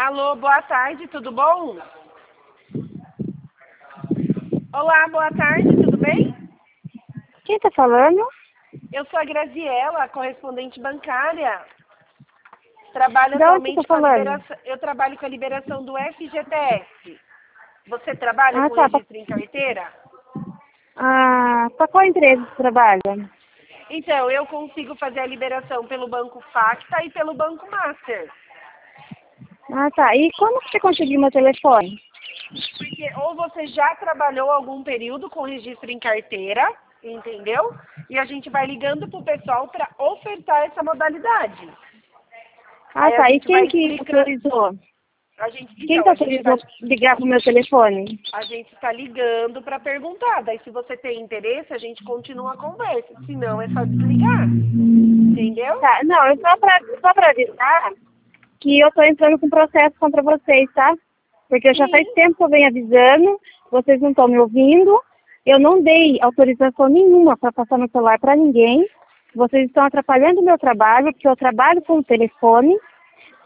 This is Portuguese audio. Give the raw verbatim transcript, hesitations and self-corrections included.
Alô, boa tarde, tudo bom? Olá, boa tarde, tudo bem? Quem tá falando? Eu sou a Graziela, correspondente bancária. Trabalho De onde você atualmente tá com a falando? liberação, eu trabalho com a liberação do F G T S. Você trabalha Ah, com tá. tá. registro em carteira? Ah, pra qual empresa você trabalha? Então, eu consigo fazer a liberação pelo Banco Facta e pelo Banco Master. Ah, tá. E como que você conseguiu meu telefone? Porque ou você já trabalhou algum período com registro em carteira, entendeu? E a gente vai ligando pro pessoal para ofertar essa modalidade. Ah, Aí a tá. E gente vai quem que explicando. autorizou? A gente, Quem então, que a gente vai, autorizou ligar pro meu telefone? a gente está ligando para perguntar. Daí, se você tem interesse, a gente continua a conversa. Se não, é só desligar. Entendeu? Tá. Não, eu só pra, só pra avisar que eu tô entrando com processo contra vocês, tá? Porque já faz Sim. tempo que eu venho avisando, vocês não estão me ouvindo. Eu não dei autorização nenhuma para passar no celular para ninguém. Vocês estão atrapalhando o meu trabalho, porque eu trabalho com o telefone.